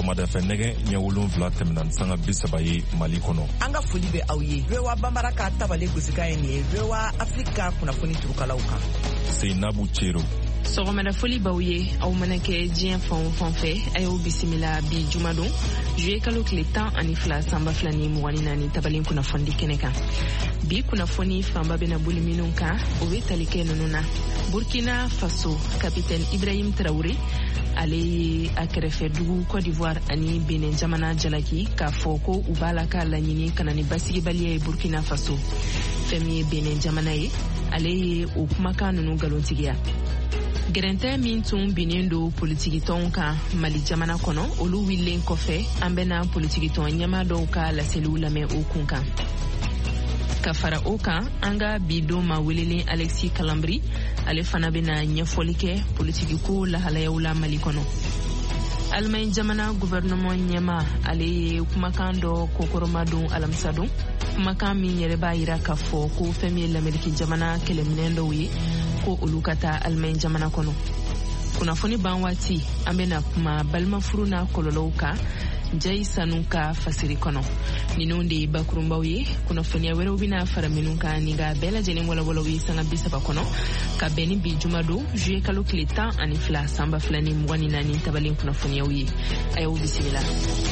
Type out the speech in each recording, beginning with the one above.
Sɔgɔmada fɛ nɛgɛ ɲɛ 7 tɛmɛna sanga 30 ye Mali kɔnɔ. An ka foli bɛ aw ye. VOA Bambara ka tabale gosika ye nin ye. VOA Afrika kunnafoni turukalaw kan. Seinabu Cero. Sɔgɔmada foli b'aw ye. Aw mana kɛ diɲɛ fan o fan fɛ, a y'aw bisimila bi jumadon juillet kalo tile 12 sanba 2024 tabalen kunnafoni kɛnɛ kan. Bi kunnafoni fanba bɛna boli minnu kan o bɛ tali kɛ ninnu na. Burkina Faso capitaine Ibrahim Traoré ale ye a kɛrɛfɛ dugu Côte d'Ivoire ani Benin jamana jalaki k'a fɔ ko u b'a la ka laɲini kana ni basigibaliya ye Burkina Faso. Fɛn min ye Benin jamana ye, ale ye o kumakan ninnu galontigiya. Gɛrɛntɛ min tun binnen don politikitɔnw kan Mali jamana kɔnɔ, olu wililen kɔfɛ an bɛna politikitɔn ɲɛmaa dɔw ka laseliw lamɛn o kun kan. Ka fara o kan, an ka bi don ma welelen Alexis Kalambri, ale fana bɛna ɲɛfɔli kɛ politikiko lahalayaw la Mali kɔnɔ. Allemagne jamana gouvernement ɲɛmaa ale ye kumakan dɔ kokoroma don alamisa don, kumakan min yɛrɛ b'a yira k'a fɔ ko fɛn min ye l'Amérique jamana kɛlɛminɛn dɔw ye ko olu ka taa Allemagne jamana kɔnɔ. Kunnafoni ban waati an bɛna kuma balimafuru n'a kɔlɔlɔw kan Jai Sanu ka fasiri kɔnɔ. Ninnu de ye bakurunbaw ye. Kunnafoniya wɛrɛw bɛna fara minnu kan ni ka bɛɛ lajɛlen walawalaw ye sanga 30 kɔnɔ ka bɛn ni bi jumado juillet kalo tile 12 sanba 2024 tabalen kunnafoniyaw ye. A y'aw bisimila.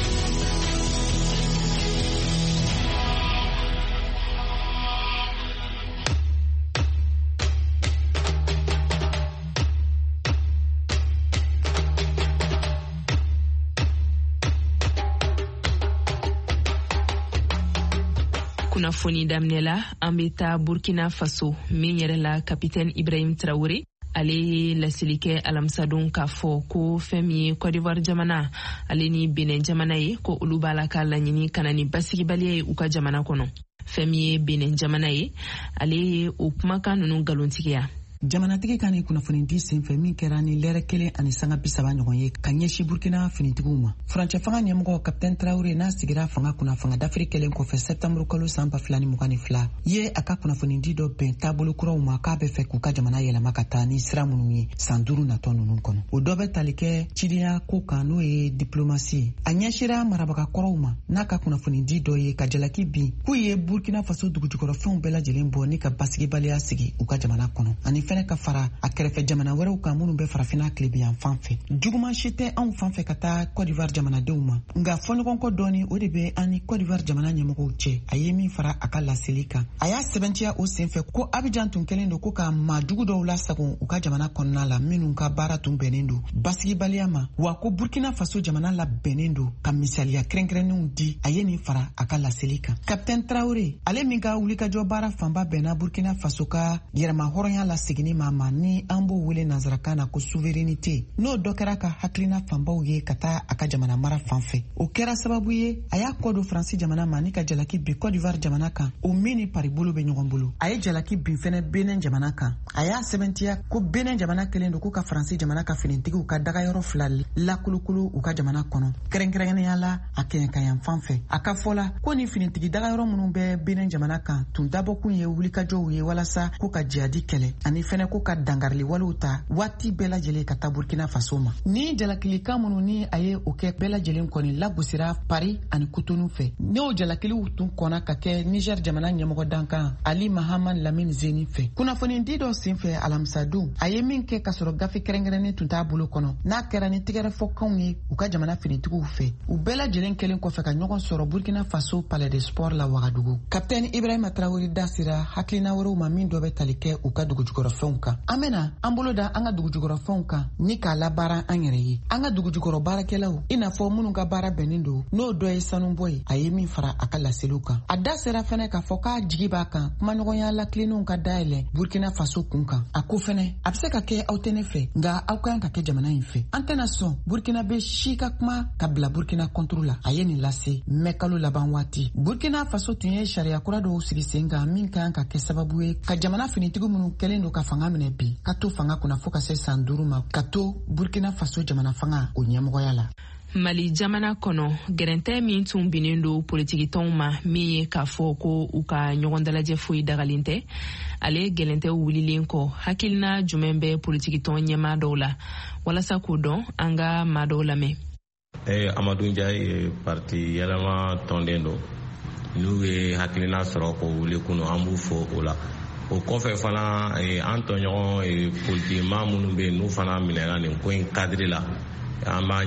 Kunnafoni daminɛla an bɛ taa Burkina Faso min yɛrɛ la capitaine Ibrahim Traoré ale ye laseli kɛ alamisadon k'a fɔ ko fɛn min ye Côte d'Ivoire jamana ale ni Benin jamana ye ko olu b'a la ka laɲini kana ni basigibaliya ye u ka jamana kɔnɔ. Fɛn min ye Benin jamana ye ale ye o kumakan ninnu galontigiya. Jamanatigi ka ni kunnafoni di senfɛ min kɛra ni lɛrɛ 1 ani sanga 30 ɲɔgɔn ye ka ɲɛsi Burkina finitigiw ma. Furancɛ fanga ɲɛmɔgɔ capitaine Traoré n'a sigira fanga kunna fanga dafiri kɛlen kɔfɛ septembre kalo san 2022 ye a ka kunnafoni di dɔ bɛn taabolo kuraw ma k'a bɛ fɛ k'u ka jamana yɛlɛma ka taa ni sira minnu ye san 5 natɔ ninnu kɔnɔ. O dɔ bɛ tali kɛ cidenya ko kan n'o ye diplomasi. A ɲɛsira marabaga kɔrɔw ma n'a ka kunnafoni di dɔ ye ka jalaki bin k'u ye Burkina Faso dugujukɔrɔfɛnw bɛɛ lajɛlen bɔ ni ka basigibaliya sigi u ka jamana kɔnɔ ani fɛnɛ ka fara a kɛrɛfɛ jamana wɛrɛw kan minnu bɛ farafina tilebiyan fan fɛ. Juguman si tɛ anw fan fɛ ka taa Côte d'Ivoire jamanadenw ma, nka fɔɲɔgɔnkɔ dɔɔni o de bɛ an ni Côte d'Ivoire jamana ɲɛmɔgɔw cɛ. A ye min fara a ka laseli kan. A y'a sɛbɛntiya o senfɛ ko Abidjan tun kɛlen don ko ka maa jugu dɔw lasago u ka jamana kɔnɔna la minnu ka baara tun bɛnnen don basigibaliya ma, wa ko Burkina Faso jamana la bɛnnen don ka misaliya kɛrɛnkɛrɛnnenw di. A ye nin fara a ka laseli kan. Capitaine Traoré ale min ka wulikajɔ baara fanba bɛnna Burkina Faso ka yɛrɛma hɔrɔnya la seginni ma ni an b'o wele nanzarakan na ko souveraineté, n'o dɔ kɛra ka hakilina fanbaw ye ka taa a ka jamana mara fan fɛ. O kɛra sababu ye a y'a kɔ don Faransi jamana ma ni ka jalaki bin Côte d'Ivoire jamana kan, o min ni Paris bolo bɛ ɲɔgɔn bolo. A ye jalaki bin fɛnɛ Benin jamana kan. A y'a sɛbɛntiya ko Benin jamana kɛlen don ko ka Faransi jamana ka finitigiw ka dagayɔrɔ 2 lakulukulu u ka jamana kɔnɔ, kɛrɛnkɛrɛnnenya la a kɛɲɛkayan fan fɛ. A ka fɔ la ko ni finitigi dagayɔrɔ minnu bɛ Benin jamana kan tun dabɔkun ye wulikajɔw ye walasa ko ka jihadi kɛlɛ ani fɛnɛ ko ka dangarili walew ta waati bɛɛ lajɛlen ka taa Burkina Faso ma. Ni jalakilikan minnu ni a ye o kɛ bɛɛ lajɛlen kɔni lagosira Paris ani Cotonou fɛ. N'o jalakiliw tun kɔnna ka kɛ Niger jamana ɲɛmɔgɔ dankan Ali Mahaman Lamine Zeni fɛ. Kunnafoni di dɔ senfɛ alamisadon a ye min kɛ ka sɔrɔ gafe kɛrɛnkɛrɛnnen tun t'a bolo kɔnɔ n'a kɛra ni tigɛrɛfɔkanw ye u ka jamana finitigiw fɛ. U bɛɛ lajɛlen kɛlen kɔfɛ ka ɲɔgɔn sɔrɔ Burkina Faso Palais de Sport la Wagadugu. Capitaine Ibrahima Traoré da sera hakilina wɛrɛw ma min dɔ bɛ tali kɛ u ka dugujukɔrɔfɛnw kan. An bɛna an bolo da an ka dugujukɔrɔfɛnw kan ni k'a labaara an yɛrɛ ye. An ka dugujukɔrɔ baarakɛlaw i n'a fɔ minnu ka baara bɛnnen don n'o dɔ ye sanubɔ ye, a ye min fara a ka laseliw kan. A da sera fɛnɛ k'a fɔ k'a jigi b'a kan kumaɲɔgɔnya latilennenw ka dayɛlɛ Burkina Faso kun kan. A ko fɛnɛ a bɛ se ka kɛ aw tɛ ne fɛ nka aw ka kan ka kɛ jamana in fɛ. An tɛna sɔn Burkina bɛ si ka kuma ka bila Burkina contre la. A ye nin lase mai kalo laban waati. Burkina Faso tun ye sariya kura dɔw sigi sen kan min kan ka kɛ sababu ye ka jamana finitigi minnu kɛlen don ka fanga minɛ bi ka to fanga kunna fo ka se san 5 ma ka to Burkina Faso jamana fanga o ɲɛmɔgɔya la. Mali jamana kɔnɔ gɛrɛntɛ min tun binnen don politikitɔnw ma min ye k'a fɔ ko u ka ɲɔgɔn dalajɛ foyi dagalen tɛ, ale gɛlɛntɛ wulilen kɔ hakilina jumɛn bɛ politikitɔn ɲɛmaa dɔw la walasa k'o dɔn an ka maa dɔw lamɛn. Amadou Ndiaye parti yɛlɛma tɔnden don n'u ye hakilina sɔrɔ k'o wuli kunu an b'u fo o la. O kɔfɛ fana an tɔɲɔgɔn politikima minnu bɛ yen n'u fana minɛna nin ko in kadiri la an b'a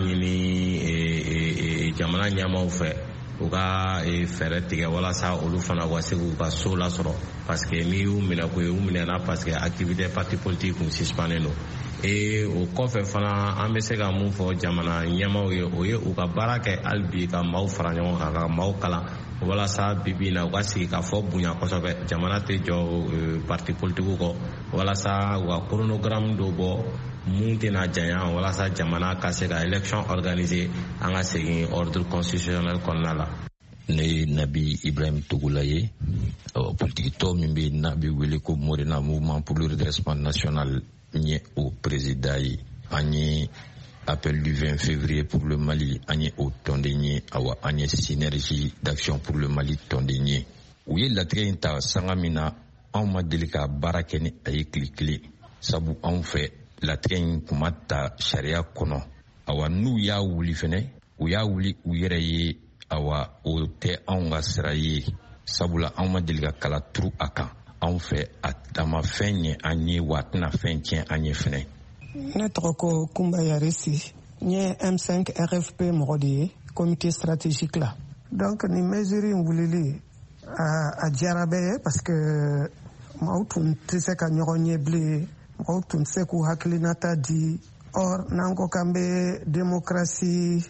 ɲini jamana ɲɛmaaw fɛ u ka fɛɛrɛ tigɛ walasa olu fana ka se k'u ka so lasɔrɔ parce que n'i y'u minɛ ko y'u minɛna parce que activité parti politique kun suspendé don. O kɔfɛ fana an bɛ se ka mun fɔ jamana ɲɛmaaw ye o ye u ka baara kɛ hali bi ka maaw fara ɲɔgɔn kan ka maaw kalan walasa bibi na u ka sigi ka fɔ bonya kosɛbɛ jamana tɛ jɔ parti politiques kɔ walasa u ka chronogramme dɔ bɔ mun tɛna janya walasa jamana ka se ka élection organiser an ka segin ordre constitutionnel kɔnɔna la. Ne ye Nabi Ibrahim Togula ye politique tɔ min bɛ n'a bɛ wele ko Morena Mouvement pour le redressement national nye au président ye an ye appel du 20 février pour le Mali an ye o tɔnden ye awa an ye synergie d'action pour le Mali tɔnden ye u ye latigɛ in ta sanga min na anw ma deli ka baara kɛ ni a ye tile sabu anw fɛ latigɛ in kun ma ta sariya kɔnɔ awa n'u y'a wuli fɛnɛ u y'a wuli u yɛrɛ ye awa o tɛ anw ka sira ye sabula anw ma deli ka kala turu a kan anw fɛ a dama fɛn ye an ye wa a tɛna fɛn tiɲɛ an ye fɛnɛ. Ne tɔgɔ ko Kumba Yarisi n ye M5 RFP mɔgɔ de ye comité stratégique la donc ni mesure in wulili a diyara bɛɛ ye parce que maaw tun tɛ se ka ɲɔgɔn ye bilen maaw tun tɛ se k'u hakilinata di or n'an ko k'an bɛ démocratie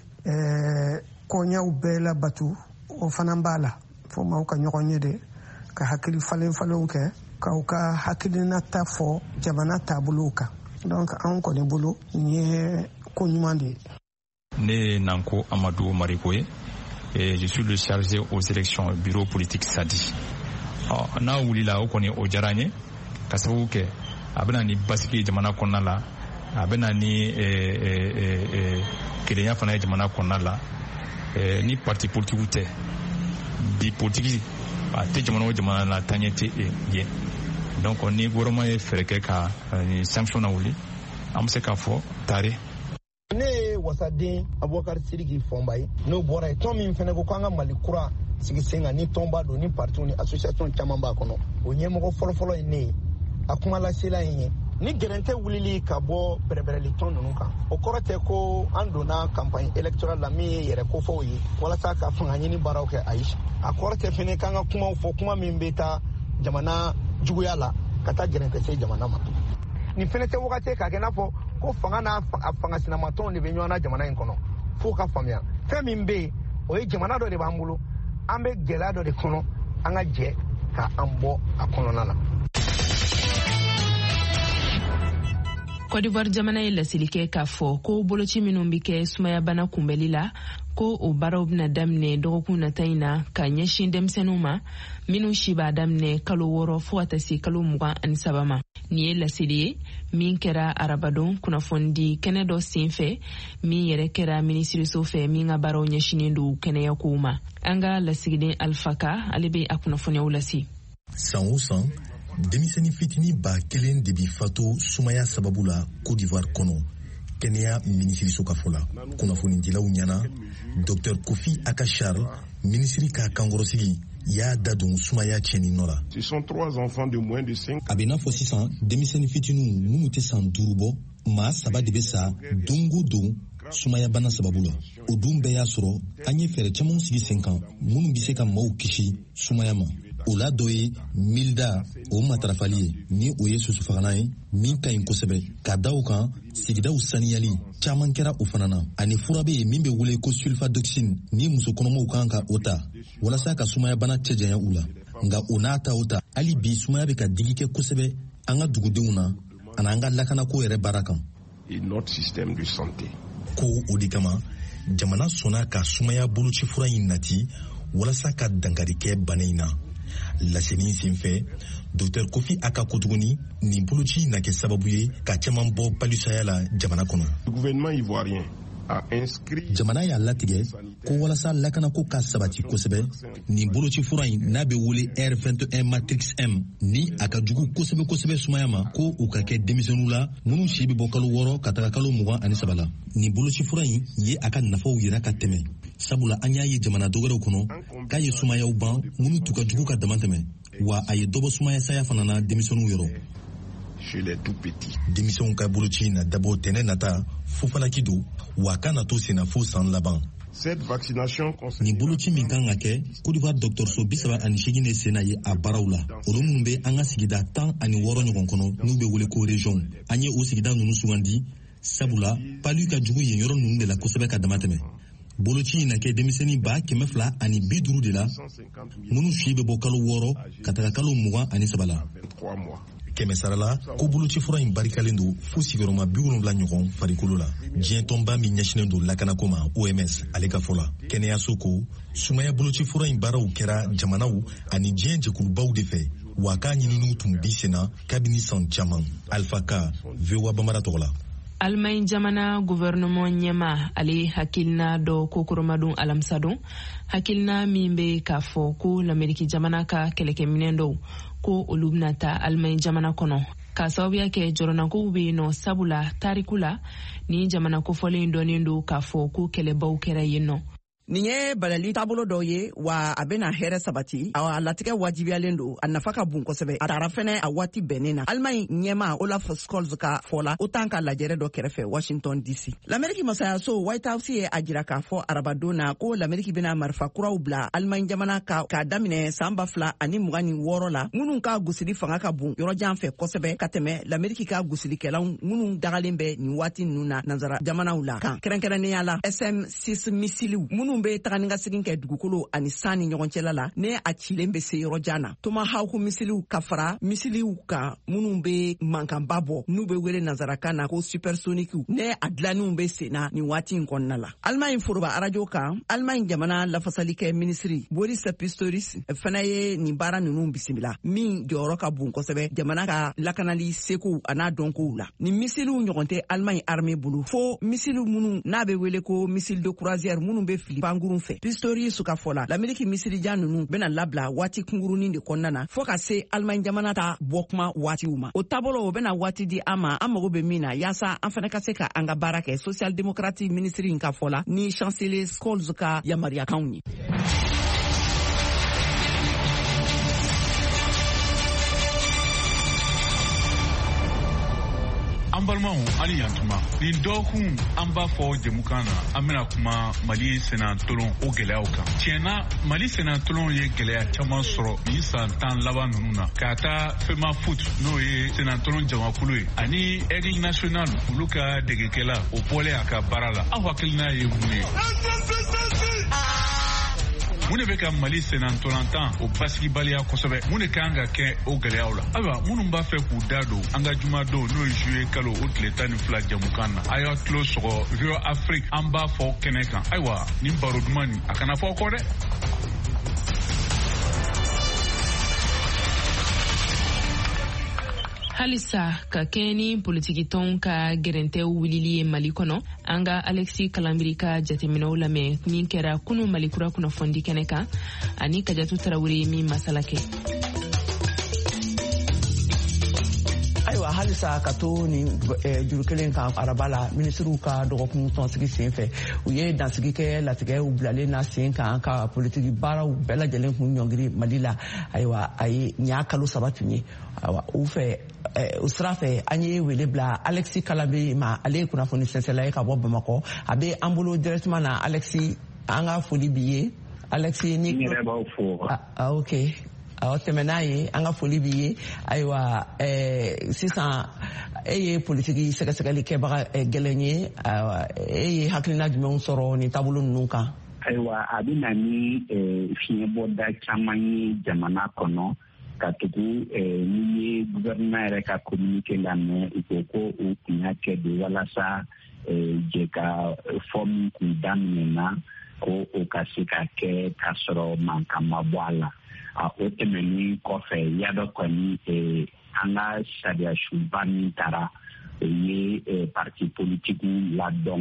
koɲɛw bɛɛ labatu o fana b'a la fo maaw ka ɲɔgɔn ye de ka hakili falenfalenw kɛ k'aw ka hakilinata fɔ jamana taabolow kan donc anw kɔni bolo nin ye ko ɲuman de ye. Ne Nanko Amadou Mariko ye et je suis le chargé aux élections bureau politique SADI. N'a wulila o kɔni o diyara n ye ka sababu kɛ a bɛna ni basigi jamana kɔnɔna la a bɛna ni kelenya fana ye jamana kɔnɔna la ni parti politique tɛ bi politique a tɛ jamana o jamana la taɲɛ tɛ ye donc ni gouvernement ye fɛɛrɛ kɛ ka sanction na wuli an bɛ se k'a fɔ tare. Ne ye wasaden Abubakar Sidiki Fɔnba ye n'o bɔra ye tɔn min fɛnɛ ko k'an ka Mali kura sigi sen kan ni tɔnba don ni parti ni association caman b'a kɔnɔ o ɲɛmɔgɔ fɔlɔfɔlɔ ye ne ye a kuma lasela in ye ni gɛrɛntɛ wulili ka bɔ bɛrɛbɛrɛli tɔn ninnu kan o kɔrɔ tɛ ko an donna campagne électorale la min ye yɛrɛ kofɔw ye walasa ka fanga ɲini baaraw kɛ ayi a kɔrɔ tɛ fɛnɛ k'an ka kumaw fɔ kuma min bɛ taa jamana juguya la ka taa gɛrɛntɛ se jamana ma nin fɛnɛ tɛ wagati k'a kɛ n'a fɔ ko fanga n'a fanga sinamatɔnw de bɛ ɲɔgɔn na jamana in kɔnɔ fo ka faamuya fɛn min bɛ yen o ye jamana dɔ de b'an bolo an bɛ gɛlɛya dɔ de kɔnɔ an ka jɛ ka an bɔ a kɔnɔna na. Côte d'Ivoire jamana ye laseli kɛ k'a fɔ ko boloci minnu bɛ kɛ sumaya bana kunbɛli la ko o baaraw bɛna daminɛ dɔgɔkun nata in na ka ɲɛsin denmisɛnninw ma minnu si b'a daminɛ kalo 6 fo ka taa se kalo 23 ma. Nin ye laseli ye min kɛra arabadon kunnafoni kɛnɛ dɔ senfɛ min yɛrɛ kɛra minisiriso fɛ min ka baaraw ɲɛsinen don kɛnɛya kow ma. An ka lasigiden Alfaka ale bɛ a kunnafoniyaw lase. San o san denmisɛnnin fitinin ba kelen de bi fatu sumaya sababu la Côte d'Ivoire kɔnɔ kɛnɛya minisiriso ka fɔ la kunnafonidilaw ɲɛna Dr Kofi Akachar minisiri ka kankɔrɔsigi y'a da don sumaya cɛni nɔ la. A bɛ n'a fɔ sisan denmisɛnnin fitininw minnu tɛ san 5 bɔ maa 3 de bɛ sa don o don sumaya bana sababu la. O dun bɛɛ y'a sɔrɔ an ye fɛɛrɛ camanw sigi sen kan minnu bɛ se ka maaw kisi sumaya ma. O la dɔ ye milda o matarafali ye ni o ye susufagalan ye min ka ɲi kosɛbɛ ka da o kan sigidaw saniyali caman kɛra o fana na ani fura bɛ yen min bɛ wele ko sulfadoxine ni musokɔnɔmaw kan ka o ta walasa ka sumaya bana cɛ janya u la nka o n'a ta o ta hali bi sumaya bɛ ka digi kɛ kosɛbɛ an ka dugudenw na ani an ka lakanako yɛrɛ baara kan. Ko o de kama jamana sɔnna ka sumaya boloci fura in nati walasa ka dankari kɛ bana in na. Laseli senfɛ Dr Kofi Aka ko tuguni nin boloci na kɛ sababu ye ka caman bɔ palisaya la jamana kɔnɔ. Le gouvernement ivoirien jamana y'a latigɛ ko walasa lakanako ka sabati kosɛbɛ nin boloci fura in n'a bɛ wele R21 Matrix M ni a ka jugu kosɛbɛ kosɛbɛ sumaya ma ko u ka kɛ denmisɛnninw la minnu si bɛ bɔ kalo 6 ka taga kalo 23 la. Nin boloci fura in ye a ka nafaw yira ka tɛmɛ sabula an y'a ye jamana dɔwɛrɛw kɔnɔ k'a ye sumayaw ban minnu t'u ka jugu ka dama tɛmɛ wa a ye dɔbɔ sumaya saya fana na denmisɛnninw yɔrɔ. Denmisɛnw ka boloci na dabɔ tɛnɛ nata fofalaki don wa ka na to senna fo san laban. Nin boloci min kan ka kɛ Côte d'Ivoire dɔgɔtɔrɔso 38 de senna ye a baaraw la olu minnu bɛ an ka sigida 16 ɲɔgɔn kɔnɔ n'u bɛ wele ko région. An ye o sigida ninnu sugandi sabula palu ka jugu yen yɔrɔ ninnu de la kosɛbɛ ka dama tɛmɛ. Boloci in na kɛ denmisɛnnin 250 de la minnu si bɛ bɔ kalo 6 ka taga kalo 23 la. Kɛmɛ sara la ko boloci fura in barikalen don fo sigiyɔrɔma 70 ɲɔgɔn farikolo la. Diɲɛ tɔnba min ɲɛsinen don lakanako ma OMS ale ka fɔ la. Kɛnɛyaso ko sumaya boloci fura in baaraw kɛra jamanaw ani diɲɛ jɛkulubaw de fɛ wa k'a ɲininiw tun bi senna kabini san caman. Alpha Ka, VOA Bambara tɔgɔ la. Almaɲ jamana gouvernement ɲɛma ale hakilina dɔ kokoromadon alamisadon hakilina min bɛ k'a fɔ ko l'Amérique jamana ka kɛlɛkɛminɛ dɔw ko olu bɛna taa Almaɲ jamana kɔnɔ ka sababuya kɛ jɔrɔnakow bɛ yen nɔ sabula tariku la ni jamana kofɔlen dɔnnen don k'a fɔ ko kɛlɛbaw kɛra yen nɔ. Nin ye balali taabolo dɔw ye wa a bɛna hɛrɛ sabati a latigɛ wajibiyalen don a nafa ka bon kosɛbɛ a taara fɛnɛ a waati bɛnnen na. Almaɲ ɲɛma Olaf Scholz ka fɔla o tan ka lajɛrɛ dɔ kɛrɛfɛ Washington DC. L'Amérique masayaso White House ye a jira k'a fɔ arabadon na ko l'Amérique bɛna marifa kuraw bila Almaɲ jamana k'a daminɛ san 2026 la minnu ka gosili fanga ka bon yɔrɔjan fɛ kosɛbɛ ka tɛmɛ l'Amérique ka gosilikɛlaw minnu dagalen bɛ nin waati ninnu na nanzara jamanaw la kan kɛrɛnkɛrɛnnenya la SM6 misiliw minnu bɛ taga ni ka segin kɛ dugukolo ani san ni ɲɔgɔn cɛla la ne a cilen bɛ se yɔrɔ jan na Tomahawk misiliw ka fara misiliw kan minnu bɛ mankanba bɔ n'u bɛ wele nanzarakan na ko supersonikiw ne a dilanniw bɛ senna nin waati in kɔnɔna la. Almaɲ foroba arajo kan Almaɲ jamana lafasalikɛ minisiri Boris Pistorius fana ye nin baara ninnu bisimila min jɔyɔrɔ ka bon kosɛbɛ jamana ka lakanali seko a n'a dɔnkow la. Nin misiliw ɲɔgɔn tɛ Almaɲ armée bolo fo misiliw minnu n'a bɛ wele ko missile de croisière minnu bɛ fili pangurun fɛ. Pistorius ka fɔ la l'Amérique misilijan ninnu bɛna labila waati kungurunin de kɔnɔna na fo ka se Almaɲ jamana ta bɔkuma waatiw ma. O taabolo o bɛna waati di an ma an mago bɛ min na yaasa an fana ka se ka an ka baara kɛ social démocrate ministre in ka fɔ la ni chancelier Scholz ka yamariyakanw ye. An balimaw ani yantuma nin dɔgɔkun an b'a fɔ jɛmukan na an bɛna kuma Mali senatolon o gɛlɛyaw kan. Tiɲɛna Mali senatolon ye gɛlɛya caman sɔrɔ nin san 10 laban ninnu na ka taa FEMA foot n'o ye senatolon jamakulu ye ani aigle national olu ka degekɛla o bɔlen a ka baara la. Aw hakilina ye mun ye? Mun de bɛ ka Mali senatolantan o basigibaliya kosɛbɛ mun de kan ka kɛ o gɛlɛyaw la. Ayiwa minnu b'a fɛ k'u da don an ka jumadon n'o ye juillet kalo o tile 12 jamukan na a y'a tulo sɔgɔ VOA Afrique an b'a fɔ kɛnɛ kan. Ayiwa nin baro duman nin a kana fɔ kɔ dɛ. Halisa ka kɛ ni politikitɔnw ka gɛrɛntɛw wulili ye Mali kɔnɔ an ka Alexis Kalambiri ka jateminɛw lamɛn min kɛra kunu Mali kura kunnafoni kɛnɛ kan ani Kajatu Tarawele min masala kɛ. Ayiwa halisa ka to ni juru kelen kan araba la ministriw ka dɔgɔkun tɔnsigi sen fɛ u ye dansigi kɛ latigɛw bilalen na sen kan ka politiki baaraw bɛɛ lajɛlen kun ɲɔngiri Mali la. Ayiwa a ye ɲa kalo 3 tun ye u fɛ o sira fɛ an ye wele bila Alexis Kalambiri ma ale ye kunnafoni sɛnsɛnla ye ka bɔ Bamakɔ a bɛ an bolo directement na. Alexis an ka foli b'i ye. Alexis ni yɛrɛ b'aw fo. Ok aw tɛmɛn'a ye an ka foli b'i ye. Ayiwa sisan e ye politiki sɛgɛsɛgɛli kɛbaga gɛlɛn ye e ye hakilina jumɛnw sɔrɔ nin taabolo ninnu kan? Ayiwa a bɛ na ni fiɲɛbɔda caman ye jamana kɔnɔ ka tugu n'i ye gouvernement yɛrɛ ka communiqué lamɛn u ko ko u tun y'a kɛ de walasa jɛ ka fɔ min kun daminɛna ko o ka se ka kɛ k'a sɔrɔ mankan ma bɔ a la. O tɛmɛnen kɔfɛ y'a dɔn kɔni an ka sariya sunba min taara o ye parti politikiw ladɔn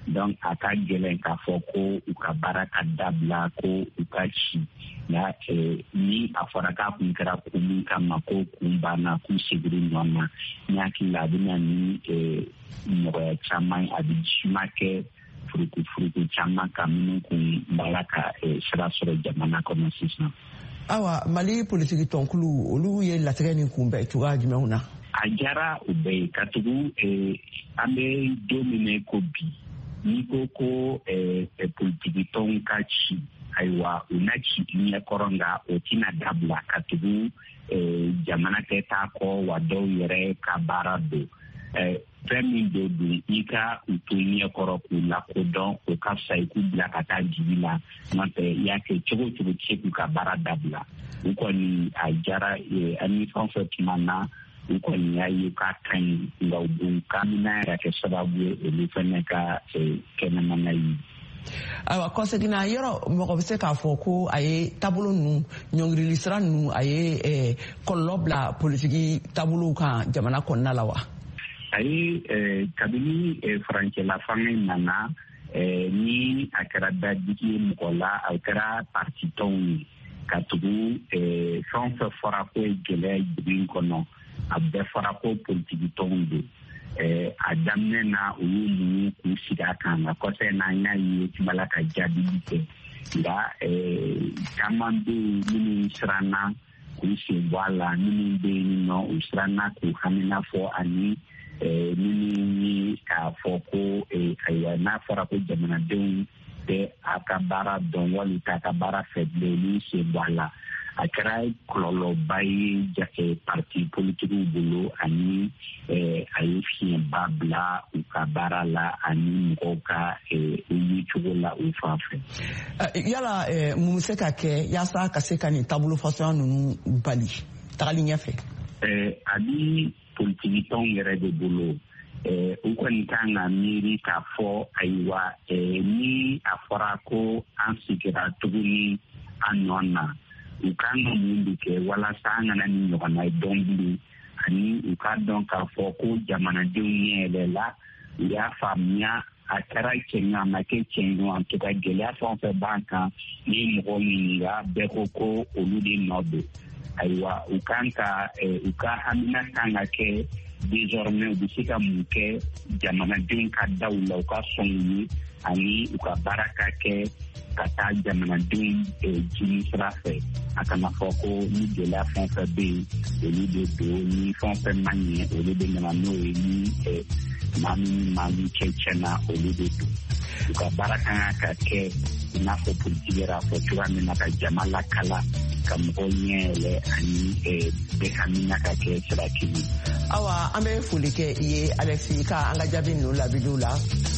donc a ka gɛlɛn k'a fɔ ko u ka baara ka dabila ko u ka ci nka ni a fɔra k'a kun kɛra kun min kama ko kun banna k'u segiri ɲɔgɔn ma n hakili la a bɛ na ni nɔgɔya caman a bɛ jima kɛ furuku caman ka minnu kun bala ka sira sɔrɔ jamana kɔnɔ sisan. Awa Mali politiki tɔnkulu olu ye latigɛ nin kunbɛn cogoya jumɛnw na? A diyara u bɛɛ ye ka tugu an bɛ don min ko bi n'i ko politiki tɔnw ka ci ayiwa u na ci ɲɛkɔrɔ nka o tɛna dabila ka tugu jamana tɛ taa kɔ wa dɔw yɛrɛ ka baara don fɛn min do dun i ka u to ɲɛkɔrɔ k'u lakodɔn o ka fisa i k'u bila ka taa jigi la n'o tɛ i y'a kɛ cogo cogo tɛ se k'u ka baara dabila u kɔni a diyara ani fɛn fɛn tuma na u kɔni y'a ye k'a ka ɲi nka u dun kamina yɛrɛ kɛ sababu ye olu fɛnɛ ka kɛnɛmana ye. Awa kɔseginna yɔrɔ mɔgɔ bɛ se k'a fɔ ko a ye taabolo ninnu ɲɔngirili sira ninnu a ye kɔlɔlɔ bila politiki taabolow kan jamana kɔnɔna la wa? A ye kabini farancɛla fanga in nana ni a kɛra dadigi ye mɔgɔ la a kɛra parti tɔnw ye ka tugu fɛn fɛn fɔra ko ye gɛlɛya dugu kɔnɔ a bɛɛ fɔra ko politiki tɔnw don. A daminɛ na u y'u muɲu k'u sigi a kan nka kɔfɛ n'an y'a ye tuma ka jaabili kɛ nka caman bɛ yen minnu siranna k'u sen bɔ a la minnu bɛ yen nɔ u siranna k'u hamina fɔ ani minnu ye k'a fɔ ko ayiwa n'a fɔra ko jamanadenw tɛ a ka baara dɔn wali t'a ka baara fɛ bilen olu sen bɔ a la. A kɛra kɔlɔlɔba ye parti politikiw bolo ani a ye fiɲɛba bila u ka baara la ani mɔgɔw ka ye cogo la u fan fɛ. Yala mun bɛ se ka kɛ yaasa ka se ka nin taabolo fasuguya ninnu bali tagali ɲɛfɛ? A bi politiki tɔnw yɛrɛ de bolo u kɔni kan ka miiri k'a fɔ ayiwa ni a fɔra ko an sigira tuguni an nɔ na. U kan ka mun de kɛ walasa an kana ni ɲɔgɔnna ye dɔn bilen ani u ka dɔn k'a fɔ ko jamanadenw ɲɛ yɛlɛla u y'a faamuya a kɛra cɛɲɔ a ma kɛ cɛɲɔ en tout cas gɛlɛya fɛn o fɛn b'an kan ni mɔgɔ ɲininka bɛɛ ko olu de nɔ don ayiwa u kan ka u ka hamina kan ka kɛ désormais u bɛ se ka mun kɛ jamanadenw ka daw la u ka sɔn u ye ani u ka baara ka kɛ ka taa jamanadenw jini sira fɛ a kana fɔ ko ni gɛlɛya fɛn fɛn bɛ yen olu de don ni fɛn fɛn ma ɲɛ olu de nana n'o ye ni maa min cɛ tiɲɛna olu de don u ka baara kan ka kɛ i n'a fɔ politiki yɛrɛ a fɔ cogoya min na ka jama lakala ka mɔgɔw ɲɛ yɛlɛ ani bɛɛ ka mina ka kɛ sira kelen. Awa an bɛ foli kɛ i ye Alexis ka an ka jaabi ninnu labiliw la.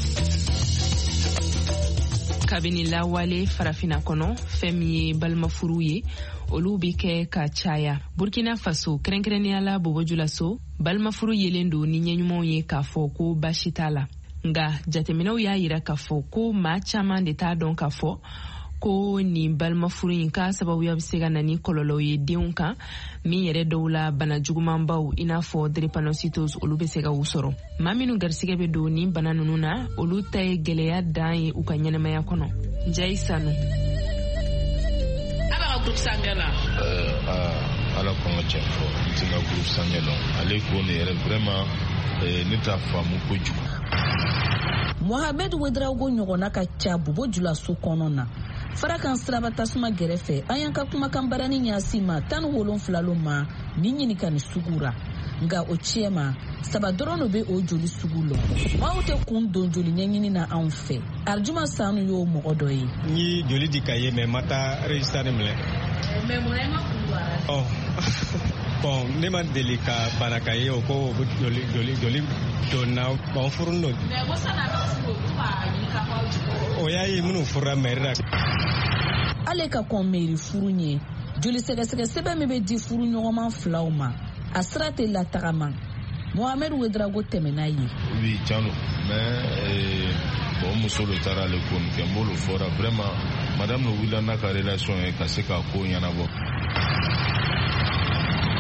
Kabini lawale farafina kɔnɔ fɛn min ye balimafuru ye olu bɛ kɛ ka caya. Burkina Faso kɛrɛnkɛrɛnnenya la Bobojulaso balimafuru yelen don ni ɲɛɲumanw ye k'a fɔ ko baasi t'a la nka jateminɛw y'a yira k'a fɔ ko maa caman de t'a dɔn k'a fɔ ko nin balimafuru in ka sababuya bɛ se ka na ni kɔlɔlɔw ye denw kan min yɛrɛ dɔw la bana jugumanbaw i n'a fɔ drepanocytose olu bɛ se ka u sɔrɔ. Maa minnu garisɛgɛ bɛ don nin bana ninnu na olu ta ye gɛlɛya dan ye u ka ɲɛnamaya kɔnɔ. Njayi Sanu. A b'a ka groupe sanguin la. Ala kɔn ka cɛ fɔ n tɛ ka groupe sanguin dɔn ale ko ne yɛrɛ vraiment ne t'a faamu kojugu. Mohamed Ouedraogo ɲɔgɔnna ka ca Bobojulaso kɔnɔ na. Farakan siraba tasuma gɛrɛfɛ an y'an ka kumakan barani ɲasi ma 17 ma ni ɲininka ni sugu ra nka o tiɲɛ ma 3 dɔrɔn de bɛ o joli sugu lɔ maaw tɛ kun don joli ɲɛɲini na anw fɛ Arjuma Sanu y'o mɔgɔ dɔ ye. N ye joli di ka ye mais ma taa registre minɛ. Mais mun na i ma kun don a la. Bon ne ma deli ka bana ka ye o ko joli donna bon furu no. Mais ko sana ka furu ko ba ɲini ka fɔ jugu. O y'a ye minnu furura mairie la. Ale ka kɔn mairie furu ɲɛ joli sɛgɛsɛgɛ sɛbɛn min bɛ di furu ɲɔgɔnma filaw ma a sira tɛ latagama. Mohamed Ouedraogo tɛmɛna ye. Oui tiɲɛ mais bon muso de taara ale ko nin kɛ n b'olu fɔra vraiment madame no wulila n'a ka relation ye ka se ka ko ɲɛnabɔ.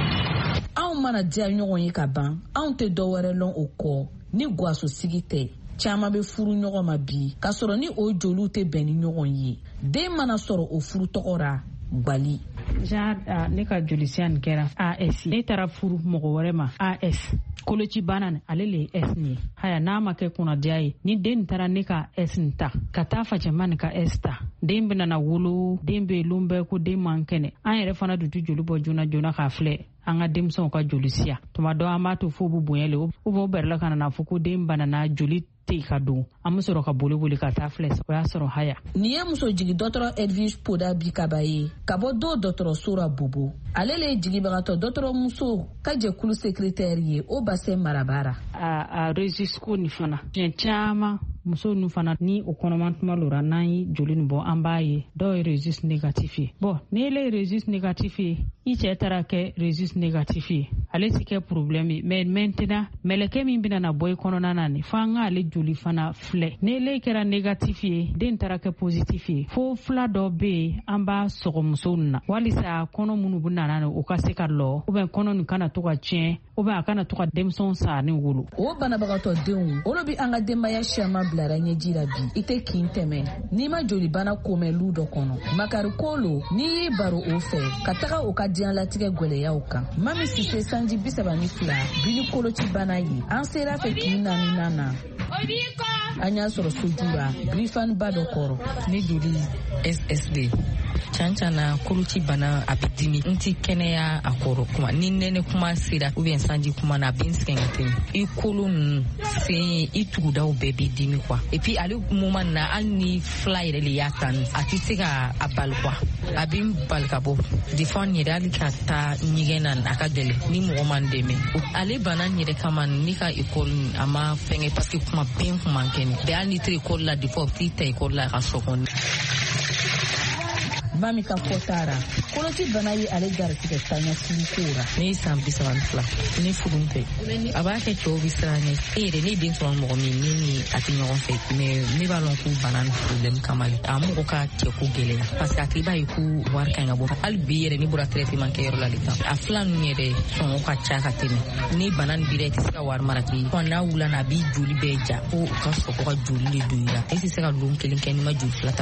Anw mana diya ɲɔgɔn ye ka ban anw tɛ dɔ wɛrɛ lɔn o kɔ ni guwaso sigi tɛ caman bɛ furu ɲɔgɔn ma bi k'a sɔrɔ ni o joliw tɛ bɛn ni ɲɔgɔn ye. Den mana sɔrɔ o furu tɔgɔ ra gbali. ne ka jolisiya nin kɛra AS. Ne taara furu mɔgɔ wɛrɛ ma AS. Koloci bana nin ale le ye S nin ye. Haya n'a ma kɛ kunnadiya ye ni den taara ne ka S nin ta ka taa facɛma nin ka S ta den bɛ nana wolo den bɛ lun bɛɛ ko den man kɛnɛ an yɛrɛ fana dutu joli bɔ joona joona k'a filɛ an ka denmisɛnw ka jolisiya tuma dɔ an b'a to fo b'u bonya le o b'o bɛrɛla ka na fɔ ko den banana joli tɛ ka don an bɛ sɔrɔ ka boli ka taa filɛ o y'a sɔrɔ haya. Nin ye muso jigi dɔtɔrɔ Edwige Poda Bikaba ye ka bɔ do dɔtɔrɔso la Bobo. Ale le ye jigibagatɔ dɔtɔrɔ muso ka jɛkulu secrétaire ye o bassin marabara. A registre ni fana tiɲɛ caman muso nu fana ni o kɔnɔman tuma lora n'an ye joli nin bɔ an b'a ye dɔw ye registre négatif ye. Bon ni ele ye registre négatif ye i cɛ taara kɛ registre négatif ye ale si kɛ problème ye mais maintenant mɛlɛkɛ min bɛna na bɔ i kɔnɔna na nin f'an ka ale joli fana filɛ ni ele kɛra négatif ye den taara kɛ positif ye fo fila dɔ bɛ yen an b'a sɔgɔ musow na walisa kɔnɔ minnu bɛ nana o ka se ka lɔ ou bien kɔnɔ nin kana to ka tiɲɛ ou bien a kana to ka denmisɛnw sa ni wolo. O banabagatɔ denw olu bi an ka denbaya siaman bilara ɲɛji la bi i tɛ kin tɛmɛ n'i ma joli bana komɛ lu dɔ kɔnɔ makari kolo n'i y'i baro o fɛ ka taga o ka diɲɛlatigɛ gwɛlɛyaw kan Mami Sise sanji 32 bini koloci bana ye an sera fɛ kin naaninan na an y'a sɔrɔ sojura Grifan ba dɔ kɔrɔ ne joli SSD cancana koloci bana a bɛ dimi n ti kɛnɛya a kɔrɔ kuma ni nɛnɛ kuma sera ou bien sanji kuma na a bɛ n sɛgɛn ka tɛmɛ i kolo ninnu sen i tugudaw bɛɛ bɛ dimi quoi et puis ale moment na hali ni fila yɛrɛ le y'a ta a tɛ se ka a bali quoi a bɛ n bali ka bɔ des fois n yɛrɛ hali ka taa ɲɛgɛn na a ka gɛlɛn ni mɔgɔ man dɛmɛ ale bana n yɛrɛ kama ne ka école a ma fɛngɛ parce que kuma bɛɛ n kun man kɛnɛ bɛɛ hali ni tɛ école la des fois o t'i ta école la ka sɔgɔn. Mami ka fɔtara koloci bana ye ale garisigɛ tanya kora ne san 32 ne furu tɛ a b'a kɛ cɛw bɛ siran ɲɛ e yɛrɛ ne den sɔrɔ mɔgɔ min ne ni a tɛ ɲɔgɔn fɛ mais ne b'a lɔn k'u bana ni problème kama a mɔgɔ ka cɛ ko gɛlɛya parce que a tigi b'a ye k'u wari kan ka bɔ hali bi yɛrɛ ne bɔra traitement kɛyɔrɔ la le kan a fila ninnu yɛrɛ sɔngɔ ka ca ka tɛmɛ ni bana nin bira i tɛ se ka wari mara k'i n'a wula na a b'i joli bɛɛ ja fo ka sɔrɔ ka joli le don i la e tɛ se ka don kelen kɛ n'i ma joli fila ta.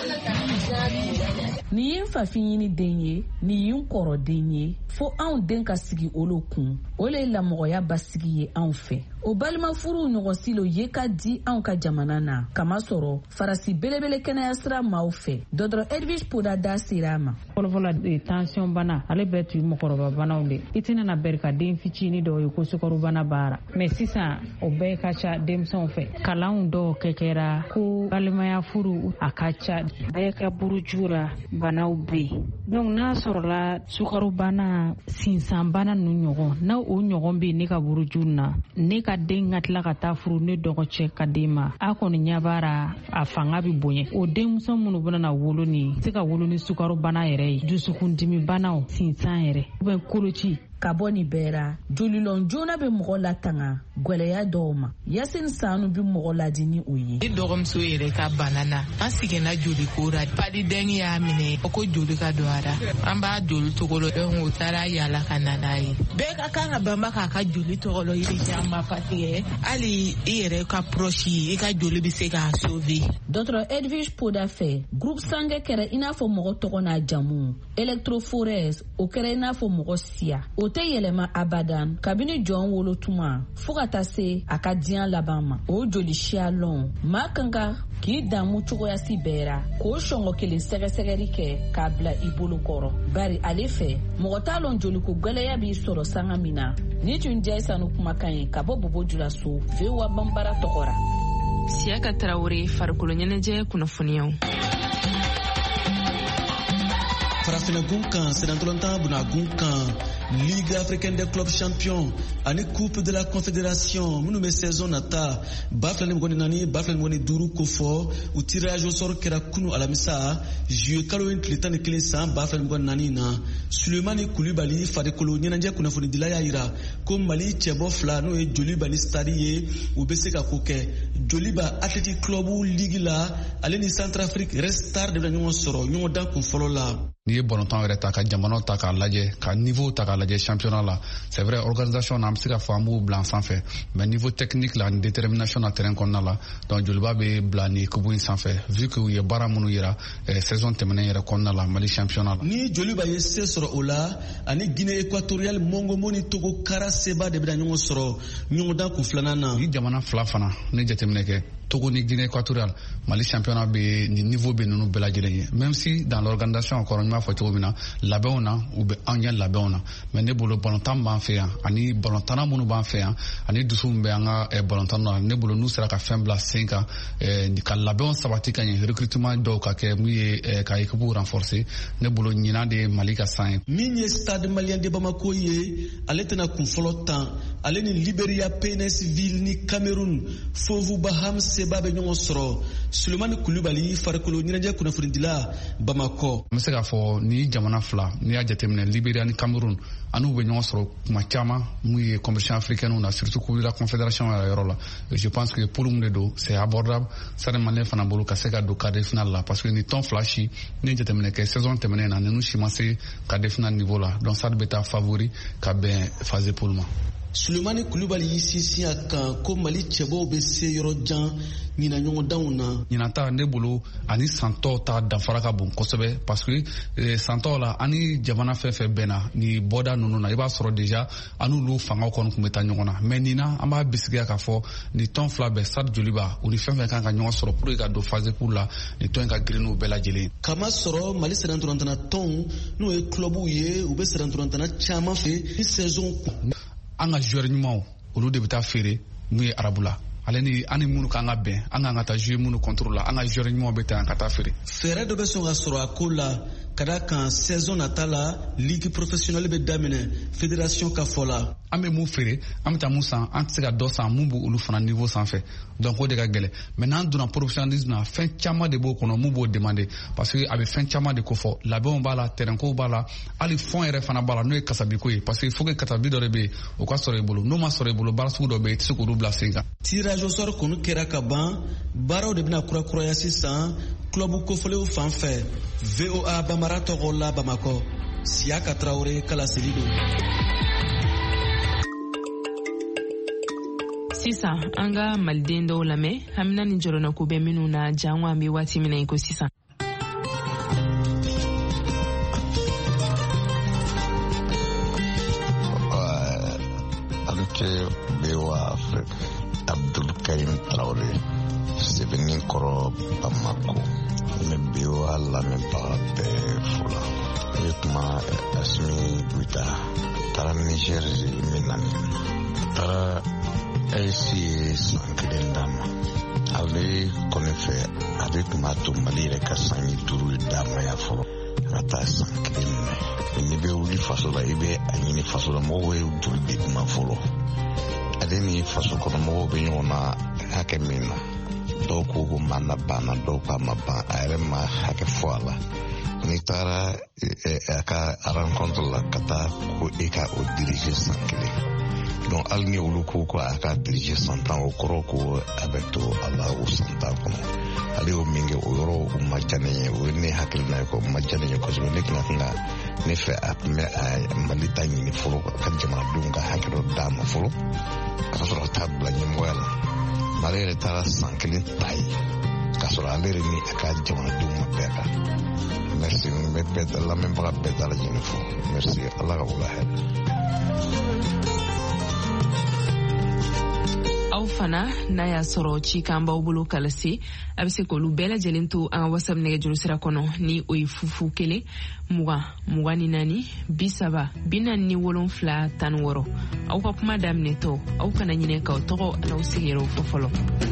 Nin ye n fafin ɲini den ye nin ye n kɔrɔ den ye fo anw den ka sigi olu kun o le ye lamɔgɔya basigi ye anw fɛ o balima furuw ɲɔgɔn silo ye ka di anw ka jamana na kama sɔrɔ farasi belebele kɛnɛya sira maaw fɛ dɔdɔrɔ Edwige Poda da sera a ma. Fɔlɔfɔlɔ tension bana ale bɛɛ tun mɔgɔkɔrɔba banaw de i tɛna na bɛri ka den fitinin dɔw ye ko sukaro bana baara mais sisan o bɛɛ ka ca denmisɛnw fɛ kalanw dɔw kɛra ko balimaya furu a ka ca bɛɛ ka buruju la banaw bɛ yen donc n'a sɔrɔla sukaro bana sinsan bana ninnu ɲɔgɔn n'a o ɲɔgɔn bɛ ne ka buruju na ne ka den ka tila ka taa furu ne dɔgɔcɛ ka den ma a kɔni ɲabara a fanga bɛ bonya o denmuso minnu bɛna na wolo ni se ka wolo ni sukaro bana yɛrɛ ye dusukundimi banaw sinsan yɛrɛ ou bien koloci ka bɔ nin bɛɛ ra jolilɔn joona bɛ mɔgɔ latanga gwɛlɛya dɔw ma Yasin Sanu bɛ mɔgɔ ladi ni o ye. Ne dɔgɔmuso yɛrɛ ka bana na an seginna joli ko ra padidɛngi y'a minɛ ko joli ka don a ra an b'a joli tɔgɔlɔ donc o taara yaala ka na n'a ye bɛɛ ka kan ka banba k'a ka joli tɔgɔlɔ yiri caman patigɛ hali i yɛrɛ ka proche i ka joli bɛ se k'a sauver. Dɔtɔrɔ Edwige Poda fɛ groupe sange kɛra i n'a fɔ mɔgɔ tɔgɔ n'a jamu Electroforez o kɛra i n'a fɔ mɔgɔ siya o tɛ yɛlɛma abadan kabini jɔn wolo tuma fo ka taa se a ka diɲɛ laban ma o joli siya lɔn maa kan ka k'i damu cogoya si bɛɛ ra k'o sɔngɔ kelen sɛgɛsɛgɛli kɛ k'a bila i bolo kɔrɔ bari ale fɛ mɔgɔ t'a lɔn joliko gwɛlɛya b'i sɔrɔ sanga min na ni tun diya sanu kumakan ye ka bɔ Bobo Julaso VOA Bambara tɔgɔra. Siyaka Tarawore farikolo ɲɛnajɛ kunnafoniyaw. Farafina gun kan senatolontan buna gun kan Ligue africaine des clubs champions ani Coupe de la Confédération minnu bɛ saison nata 2024 2025 ko fɔ u tirage au sort kɛra kunu alamisa juillet kalo in tile 11 san 2024 na Sulemani Kulibali farikolo ɲɛnajɛ kunnafonidila y'a yira ko Mali cɛbɔ fila n'o ye Joliba Stade ye u bɛ se ka ko kɛ Joliba Athletic Club Ligue la ale ni Centrafrique Red Star de bɛ ɲɔgɔn sɔrɔ ɲɔgɔn dan kun fɔlɔ la. N'i ye bɔlɔntan yɛrɛ ta ka jamanaw ta k'a lajɛ ka niveau ta k'a lajɛ lajɛ championnat la c'est vrai organisation na an bɛ se ka fɔ an b'u bila sanfɛ mais niveau technique la ni détermination na terrain kɔnɔna la donc joliba bɛ bila ni kubu in sanfɛ vu que u ye baara minnu yira saison tɛmɛnen yɛrɛ kɔnɔna la Mali championnat la. Ni joliba ye se sɔrɔ o la ani Guinée équatoriale Mongomo ni Togo Kara Seba de bɛna ɲɔgɔn sɔrɔ ɲɔgɔndan kun filanan na. Ni jamana fila fana ne jateminɛ kɛ Togo ni Guinée équatoriale Mali championnat bɛ ni niveau bɛ ninnu bɛɛ lajɛlen ye même si dans l'organisation encore n b'a fɔ cogo min na labɛnw na u bɛ an ɲɛ labɛnw na mais ne bolo balontan b'an fɛ yan ani balontanna minnu b'an fɛ yan ani dusu min bɛ an ka balontan na ne bolo n'u sera ka fɛn bila sen kan ka labɛnw sabati ka ɲɛ recrutement dɔw ka kɛ mun ye ka équipe renforcer ne bolo ɲinan de ye Mali ka san ye. Min ye stade malien de Bamako ye ale tɛna kun fɔlɔ tan ale ni Liberia PNSville ni Cameroun Fovu Baham Seba bɛ ɲɔgɔn sɔrɔ Sulemani Kulubali farikolo ɲɛnajɛ kunnafonidila Bamako. N bɛ se k'a fɔ ni jamana fila n'i y'a jateminɛ Liberia ni Cameroun an'u bɛ ɲɔgɔn sɔrɔ kuma caman mun ye compétition africaine na surtout coupe de la confédération yɛrɛ yɔrɔ la je pense que pour mun de don c'est abordable sani Malien fana bolo ka se ka don quart de finale la parce que ni tɔn fila si ni jateminɛ kɛ saison tɛmɛnen na ninnu si ma se quart de finale niveau la donc ça bɛ taa favori ka bɛn phase poule ma. Sulemani Kulubali y'i sinsin a kan ko Mali cɛbɔw bɛ se yɔrɔ jan ɲina ɲɔgɔndanw na. Ɲinan ta ne bolo ani san tɔw ta danfara ka bon kosɛbɛ parce que san tɔw la ani jamana fɛn fɛn bɛnna ni bɔda ninnu na i b'a sɔrɔ déjà ani olu fangaw kɔni tun bɛ taa ɲɔgɔn na mais nin na an b'a bisigiya k'a fɔ ni tɔn fila bɛɛ Stade Joliba u ni fɛn fɛn kan ka ɲɔgɔn sɔrɔ pour que ka don phase poule la ni tɔn in ka girin n'u bɛɛ lajɛlen. Kama sɔrɔ Mali sɛnɛntɔrɔntana tɔnw n'o ye clubw ye u bɛ sɛnɛntɔrɔntana caman fɛ ni saison an ka joueur ɲumanw olu de bɛ taa feere mun ye arabu la ale ni ani minnu kan ka bɛn an kan ka taa jouer minnu contre la an ka joueur ɲumanw bɛ taa an ka taa feere. Fɛɛrɛ dɔ bɛ sɔn ka sɔrɔ a ko la ka da kan saison nata la ligue professionnelle bɛ daminɛ fédération ka fɔ la. An bɛ mun feere an bɛ taa mun san an tɛ se ka dɔ san mun b'o olu fana niveau sanfɛ donc o de ka gɛlɛn mais n'an donna professionnalisme na fɛn caman de b'o kɔnɔ mun b'o demander parce que a bɛ fɛn caman de kofɔ labɛnw b'a la terrain kow b'a la hali fond yɛrɛ fana b'a la n'o ye kasabiko ye parce que il faut que kasabi dɔ de bɛ yen o ka sɔrɔ i bolo n'o ma sɔrɔ i bolo baara sugu dɔ bɛ yen i tɛ se k'olu bila sen kan. Tirage au sort kɔni kɛra ka ban baaraw de bɛna kurakuraya sisan club kofɔlenw fan fɛ VOA Bamara tɔgɔ la Bamako Siaka Traoré Kalasiri don. Sisan an ka maliden dɔw lamɛn Hamina ni jɔrɔna ko bɛ minnu na jango an bɛ waati min na i ko sisan. Alike Bewa Afrique Abdul Karim Traoré Sɛbɛnni kɔrɔ Bamako ne Bewa lamɛnbaga bɛɛ fula ne tuma Asimi Goita taara Niger minani taara AIC san kelen d'a ma ale kɔni fɛ ale tun b'a to Mali yɛrɛ ka san ye 5 d'a ma ya fɔlɔ ka taa san kelen minɛ n'i bɛ wuli faso la i bɛ a ɲini faso la mɔgɔw ye joli de kuma fɔlɔ ale ni faso kɔnɔ mɔgɔw bɛ ɲɔgɔn na hakɛ min na dɔw ko ko manna banna dɔw ko a ma ban a yɛrɛ ma hakɛ fɔ a la n'i taara a ka rencontre la ka taa ko e ka o diriger san kelen donc hali ni olu ko ko a ka diriger san 10 o kɔrɔ ko a bɛ to a la o san 10 kɔnɔ ale y'o min kɛ o yɔrɔ o ma diya ne ye o ye ne hakilina ye ko ma diya ne ye kosɛbɛ ne tɛna kan ka ne fɛ a tun bɛ a Mali ta ɲini fɔlɔ ka jamanadenw ka hakɛ dɔ d'a ma fɔlɔ a ka sɔrɔ ka taa bila ɲɛmɔgɔya la Mali yɛrɛ taara san kelen ta ye ka sɔrɔ ale yɛrɛ ni a ka jamanadenw ma bɛɛ kan merci n bɛ bɛɛ lamɛnbaga bɛɛ dalajɛlen fɔ merci Ala ka wula hɛrɛ. Aw fana n'a y'a sɔrɔ ci kan b'aw bolo ka lase a bɛ se k'olu bɛɛ lajɛlen to an ka WhatsApp nɛgɛjuru sira kɔnɔ ni o ye 00 1 24 30 47 16 aw ka kuma daminɛtɔ aw kana ɲinɛ k'aw tɔgɔ n'aw sigiyɔrɔ fɔ fɔlɔ.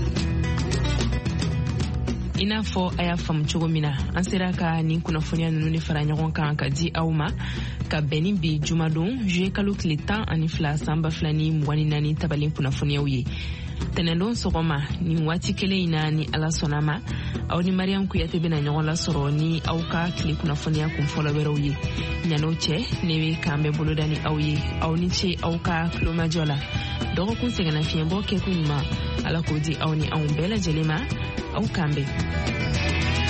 I n'a fɔ a y'a faamu cogo min na an sera ka nin kunnafoniya ninnu de fara ɲɔgɔn kan ka di aw ma ka bɛn ni bi jumadon juillet kalo tile 12 san 2024 tabalen kunnafoniyaw ye. Tɛnɛndon sɔgɔma nin waati kelen in na ni Ala sɔnna ma aw ni Mariam Kuyate bɛna ɲɔgɔn lasɔrɔ ni aw ka tile kunnafoniya kunfɔlɔ wɛrɛw ye. Ɲan'o cɛ ne bɛ k'an bɛ boloda ni aw ye aw ni ce aw ka kulomajɔ la dɔgɔkun sɛgɛnna fiɲɛbɔ kɛkun ɲuman Ala k'o di aw ni anw bɛɛ lajɛlen ma aw k'an bɛn.